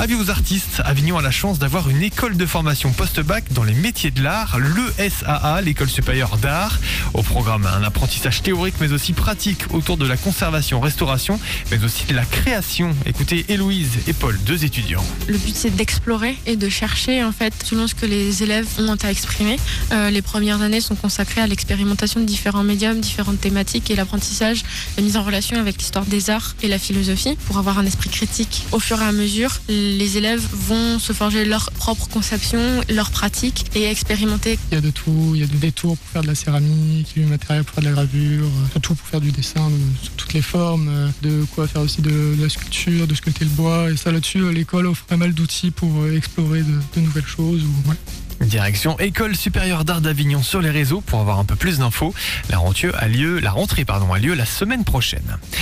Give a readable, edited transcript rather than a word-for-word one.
Avis aux artistes, Avignon a la chance d'avoir une école de formation post-bac dans les métiers de l'art, l'ESAA, l'école supérieure d'art. Au programme, un apprentissage théorique mais aussi pratique autour de la conservation-restauration, mais aussi de la création. Écoutez Héloïse et Paul, 2 étudiants. Le but, c'est d'explorer et de chercher en fait selon ce que les élèves ont à exprimer. Les premières années sont consacrées à l'expérimentation de différents médiums, différentes thématiques et l'apprentissage, la mise en relation avec l'histoire des arts et la philosophie pour avoir un esprit critique. Au fur et à mesure, les élèves vont se forger leur propre conception, leur pratique et expérimenter. Il y a de tout, il y a du détour pour faire de la céramique, du matériel pour faire de la gravure, tout pour faire du dessin, sous toutes les formes, de quoi faire aussi de la sculpture, de sculpter le bois. Et ça là-dessus, l'école offre pas mal d'outils pour explorer de nouvelles choses. Direction École supérieure d'art d'Avignon sur les réseaux pour avoir un peu plus d'infos. La rentrée a lieu la semaine prochaine.